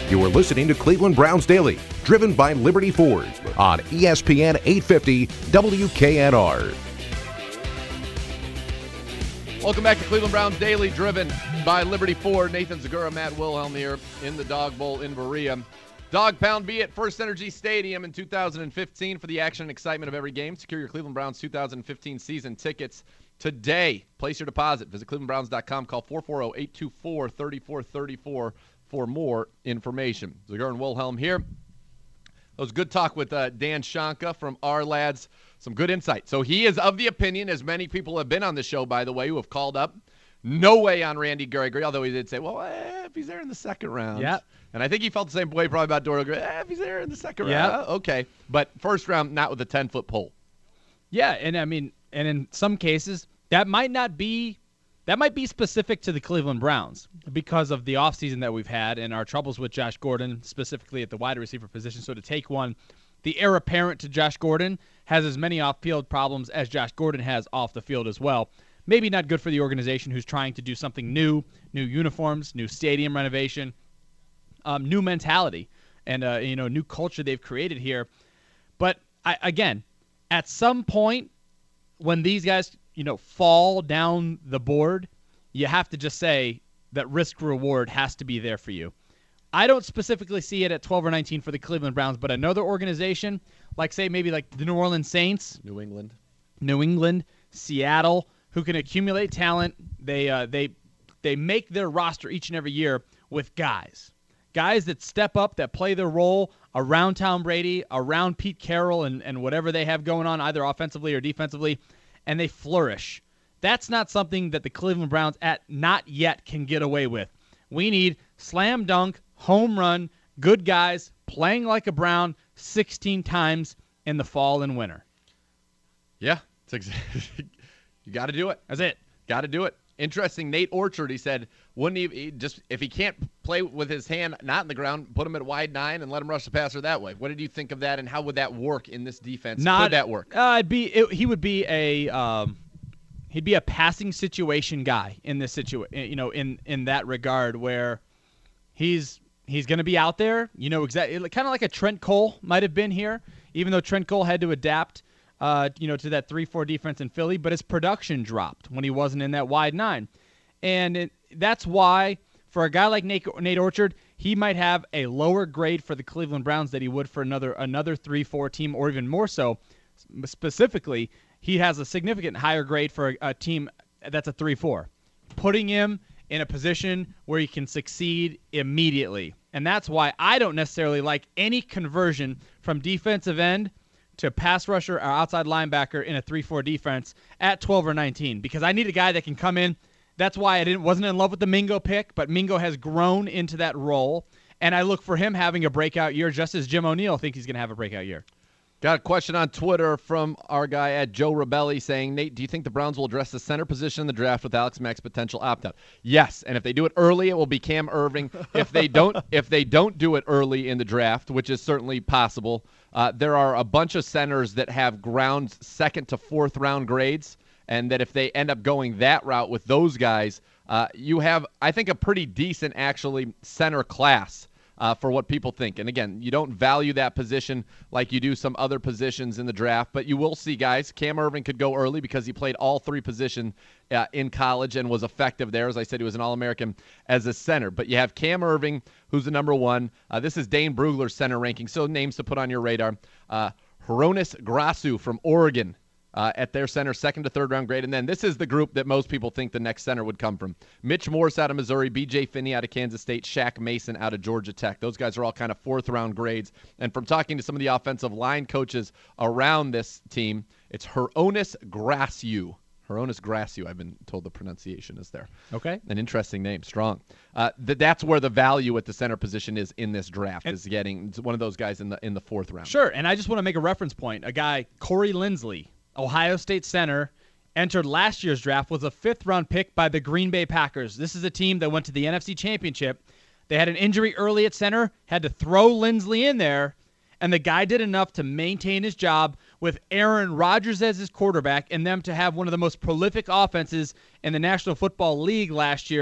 You are listening to Cleveland Browns Daily, driven by Liberty Ford on ESPN 850 WKNR. Welcome back to Cleveland Browns Daily, driven by Liberty Ford. Nathan Zagura, Matt Wilhelm here in the Dog Bowl in Berea. Dog Pound be at First Energy Stadium in 2015 for the action and excitement of every game. Secure your Cleveland Browns 2015 season tickets today. Place your deposit. Visit clevelandbrowns.com. Call 440-824-3434 for more information. Zagura and Wilhelm here. That was good talk with Dan Shanka from our lads. Some good insight. So he is of the opinion, as many people have been on the show, by the way, who have called up, no way on Randy Gregory, although he did say, well, if he's there in the second round. Yeah. And I think he felt the same way probably about Dorial Green. If he's there in the second round, okay. But first round, not with a 10-foot pole. Yeah, and I mean, and in some cases, that might be specific to the Cleveland Browns because of the offseason that we've had and our troubles with Josh Gordon, specifically at the wide receiver position. So to take one, the heir apparent to Josh Gordon has as many off-field problems as Josh Gordon has off the field as well. Maybe not good for the organization who's trying to do something new uniforms, new stadium renovation, new mentality, and new culture they've created here. But again, at some point when these guys fall down the board, you have to just say that risk-reward has to be there for you. I don't specifically see it at 12 or 19 for the Cleveland Browns, but another organization, like the New Orleans Saints, New England, Seattle, who can accumulate talent. They make their roster each and every year with guys that step up, that play their role around Tom Brady, around Pete Carroll, and whatever they have going on, either offensively or defensively, and they flourish. That's not something that the Cleveland Browns not yet can get away with. We need slam dunk, home run, good guys playing like a Brown 16 times in the fall and winter. Yeah, you got to do it. That's it. Got to do it. Interesting. Nate Orchard, he said, if he can't play with his hand not in the ground, put him at wide 9 and let him rush the passer that way. What did you think of that, and how would that work in this defense? Could that work? He would be he'd be a passing situation guy in this situation. In that regard, where he's going to be out there. Exactly, kind of like a Trent Cole might have been here, even though Trent Cole had to adapt. To that 3-4 defense in Philly, but his production dropped when he wasn't in that wide 9. And that's why, for a guy like Nate Orchard, he might have a lower grade for the Cleveland Browns than he would for another 3-4 team, or even more so. Specifically, he has a significant higher grade for a team that's a 3-4, putting him in a position where he can succeed immediately. And that's why I don't necessarily like any conversion from defensive end to pass rusher or outside linebacker in a 3-4 defense at 12 or 19, because I need a guy that can come in. That's why I wasn't in love with the Mingo pick, but Mingo has grown into that role, and I look for him having a breakout year, just as Jim O'Neill thinks he's going to have a breakout year. Got a question on Twitter from our guy at Joe Rebelli saying, Nate, do you think the Browns will address the center position in the draft with Alex Mack's potential opt-out? Yes, and if they do it early, it will be Cam Irving. If they don't do it early in the draft, which is certainly possible, there are a bunch of centers that have ground second to fourth round grades, and that if they end up going that route with those guys, you have, I think, a pretty decent actually center class. For what people think. And again, you don't value that position like you do some other positions in the draft, but you will see guys. Cam Irving could go early because he played all three positions in college and was effective there. As I said, he was an All-American as a center. But you have Cam Irving, who's the number one. This is Dane Brugler's center ranking, so names to put on your radar. Hronis Grasu from Oregon. At their center, second to third round grade. And then this is the group that most people think the next center would come from. Mitch Morse out of Missouri, B.J. Finney out of Kansas State, Shaq Mason out of Georgia Tech. Those guys are all kind of fourth round grades. And from talking to some of the offensive line coaches around this team, it's Hronis Grasu. Hronis Grasu, I've been told the pronunciation is there. Okay. An interesting name, strong. That's where the value at the center position is in this draft, is getting one of those guys in the fourth round. Sure, and I just want to make a reference point. A guy, Corey Linsley, Ohio State center, entered last year's draft, was a fifth-round pick by the Green Bay Packers. This is a team that went to the NFC Championship. They had an injury early at center, had to throw Linsley in there, and the guy did enough to maintain his job with Aaron Rodgers as his quarterback and them to have one of the most prolific offenses in the National Football League last year.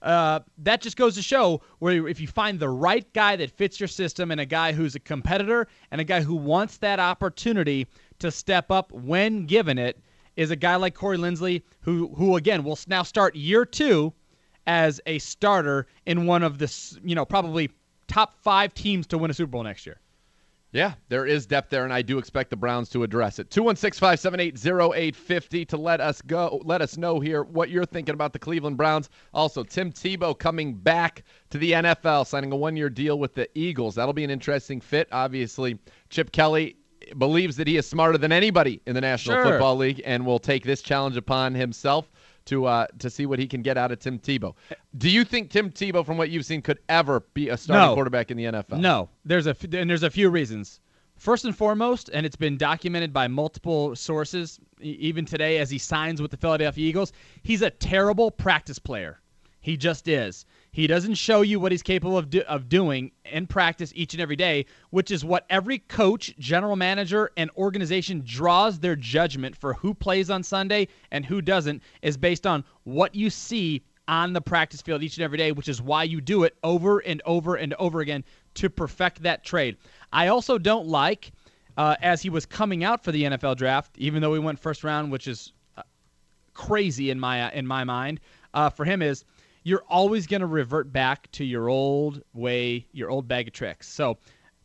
that just goes to show where if you find the right guy that fits your system and a guy who's a competitor and a guy who wants that opportunity to step up when given it, is a guy like Corey Linsley who again will now start year 2 as a starter in one of the probably top 5 teams to win a Super Bowl next year. Yeah, there is depth there, and I do expect the Browns to address it. 216-578-0850 to let us know here what you're thinking about the Cleveland Browns. Also, Tim Tebow coming back to the NFL, signing a 1-year deal with the Eagles. That'll be an interesting fit. Obviously, Chip Kelly believes that he is smarter than anybody in the National Football League and will take this challenge upon himself to see what he can get out of Tim Tebow. Do you think Tim Tebow, from what you've seen, could ever be a starting quarterback in the NFL? No. There's a few reasons. First and foremost, and it's been documented by multiple sources, even today as he signs with the Philadelphia Eagles, he's a terrible practice player. He just is. He doesn't show you what he's capable of doing in practice each and every day, which is what every coach, general manager, and organization draws their judgment for who plays on Sunday and who doesn't, is based on what you see on the practice field each and every day, which is why you do it over and over and over again to perfect that trade. I also don't like, as he was coming out for the NFL draft, even though he went first round, which is crazy in my mind, for him is, you're always going to revert back to your old way, your old bag of tricks. So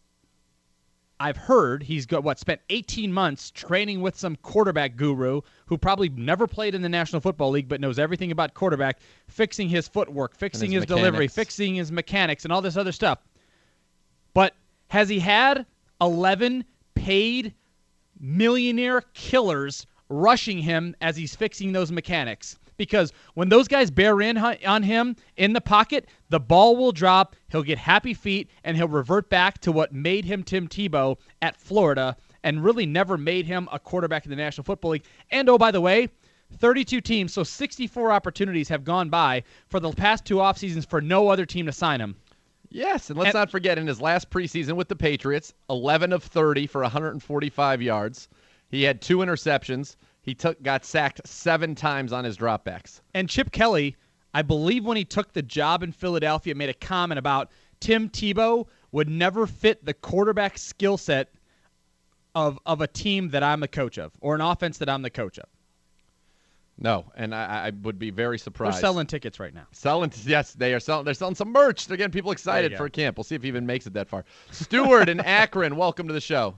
I've heard he's spent 18 months training with some quarterback guru who probably never played in the National Football League but knows everything about quarterback, fixing his footwork, fixing his delivery, fixing his mechanics, and all this other stuff. But has he had 11 paid millionaire killers rushing him as he's fixing those mechanics? Because when those guys bear in on him in the pocket, the ball will drop, he'll get happy feet, and he'll revert back to what made him Tim Tebow at Florida and really never made him a quarterback in the National Football League. And, oh, by the way, 32 teams, so 64 opportunities have gone by for the past 2 off seasons for no other team to sign him. Yes, and let's not forget, in his last preseason with the Patriots, 11 of 30 for 145 yards. He had 2 interceptions. He got sacked 7 times on his dropbacks. And Chip Kelly, I believe when he took the job in Philadelphia, made a comment about Tim Tebow would never fit the quarterback skill set of a team that I'm the coach of, or an offense that I'm the coach of. No, and I would be very surprised. They're selling tickets right now. Yes, they are selling. They're selling some merch. They're getting people excited for camp. We'll see if he even makes it that far. Stuart in Akron, welcome to the show.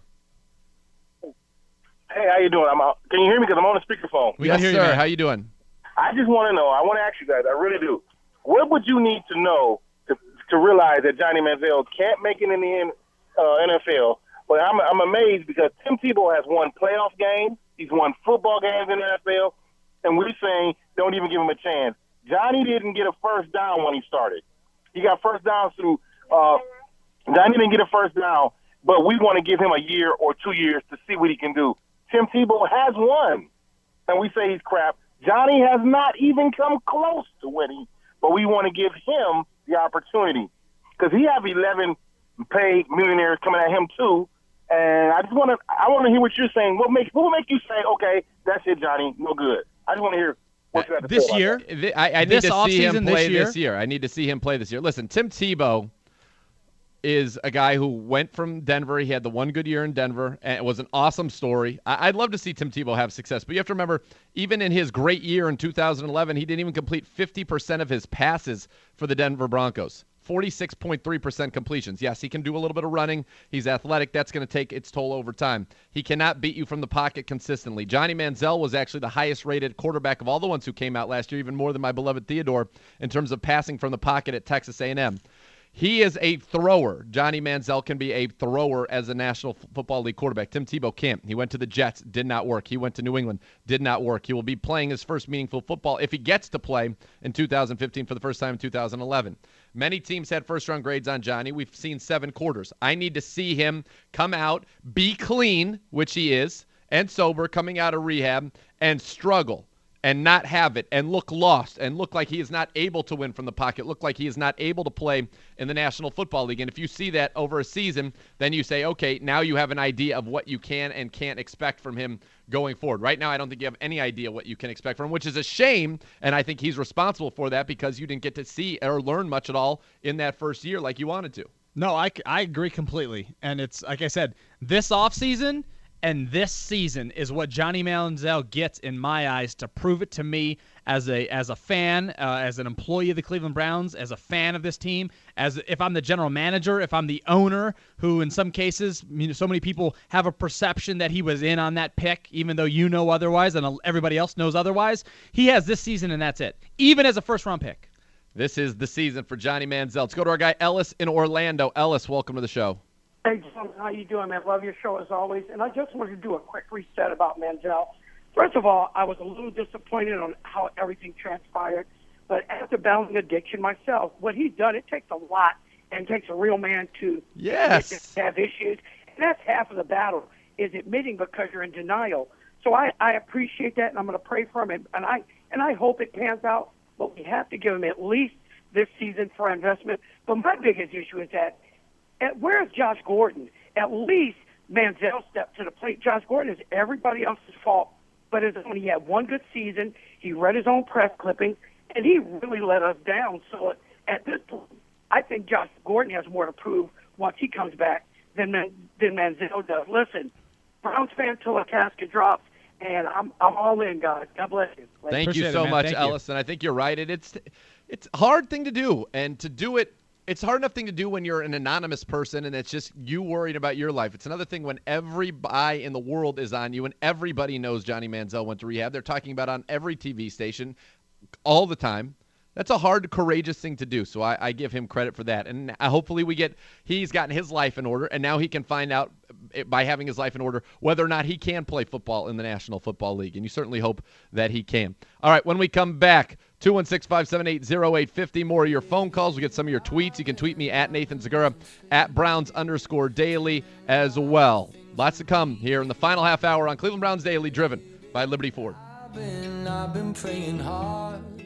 Hey, how you doing? Can you hear me? Because I'm on the speakerphone. Yes, sir. How you doing? I just want to know. I want to ask you guys. I really do. What would you need to know to realize that Johnny Manziel can't make it in the NFL? But I'm amazed because Tim Tebow has won playoff games. He's won football games in the NFL, and we're saying don't even give him a chance. Johnny didn't get a first down when he started. He got first downs through. Johnny didn't get a first down, but we want to give him a year or 2 years to see what he can do. Tim Tebow has won, and we say he's crap. Johnny has not even come close to winning, but we want to give him the opportunity because he have 11 paid millionaires coming at him too. And I want to hear what you're saying. What will make you say, okay, that's it, Johnny, no good? I just want to hear what you have to this say year. I need to see him play this year. I need to see him play this year. Listen, Tim Tebow is a guy who went from Denver. He had the one good year in Denver, and it was an awesome story. I'd love to see Tim Tebow have success, but you have to remember, even in his great year in 2011, he didn't even complete 50% of his passes for the Denver Broncos. 46.3% completions. Yes, he can do a little bit of running. He's athletic. That's going to take its toll over time. He cannot beat you from the pocket consistently. Johnny Manziel was actually the highest-rated quarterback of all the ones who came out last year, even more than my beloved Theodore, in terms of passing from the pocket at Texas A&M. He is a thrower. Johnny Manziel can be a thrower as a National Football League quarterback. Tim Tebow can't. He went to the Jets, did not work. He went to New England, did not work. He will be playing his first meaningful football if he gets to play in 2015 for the first time in 2011. Many teams had first-round grades on Johnny. We've seen 7 quarters. I need to see him come out, be clean, which he is, and sober, coming out of rehab, and struggle. and not have it and look lost and look like he is not able to win from the pocket, look like he is not able to play in the National Football League. And if you see that over a season, then you say, okay, now you have an idea of what you can and can't expect from him going forward. Right now, I don't think you have any idea what you can expect from him, which is a shame, and I think he's responsible for that because you didn't get to see or learn much at all in that first year like you wanted to. No, I agree completely. And it's, like I said, this offseason and this season is what Johnny Manziel gets in my eyes to prove it to me as a fan, as an employee of the Cleveland Browns, as a fan of this team, as if I'm the general manager, if I'm the owner, who in some cases, so many people have a perception that he was in on that pick, even though you know otherwise and everybody else knows otherwise. He has this season and that's it, even as a first-round pick. This is the season for Johnny Manziel. Let's go to our guy Ellis in Orlando. Ellis, welcome to the show. Hey, John, how you doing, man? Love your show as always. And I just wanted to do a quick reset about Manziel. First of all, I was a little disappointed on how everything transpired. But after battling addiction myself, what he's done, it takes a lot and takes a real man to have issues. And that's half of the battle, is admitting because you're in denial. So I appreciate that, and I'm going to pray for him. And I hope it pans out. But we have to give him at least this season for investment. But my biggest issue is that where's Josh Gordon? At least Manziel stepped to the plate. Josh Gordon is everybody else's fault, but when he had one good season, he read his own press clippings, and he really let us down. So at this point, I think Josh Gordon has more to prove once he comes back than Manziel does. Listen, Browns fan till the casket drops, and I'm all in, guys. God bless you. Thank you so much, Ellis. And I think you're right. It's a hard thing to do, and to do it. It's a hard enough thing to do when you're an anonymous person and it's just you worried about your life. It's another thing when every eye in the world is on you and everybody knows Johnny Manziel went to rehab. They're talking about it on every TV station all the time. That's a hard, courageous thing to do, so I give him credit for that. And hopefully he's gotten his life in order, and now he can find out by having his life in order whether or not he can play football in the National Football League, and you certainly hope that he can. All right, when we come back, 216-578-0850, more of your phone calls. We'll get some of your tweets. You can tweet me at Nathan Zegura, at Browns_Daily as well. Lots to come here in the final half hour on Cleveland Browns Daily, driven by Liberty Ford. I've been praying hard.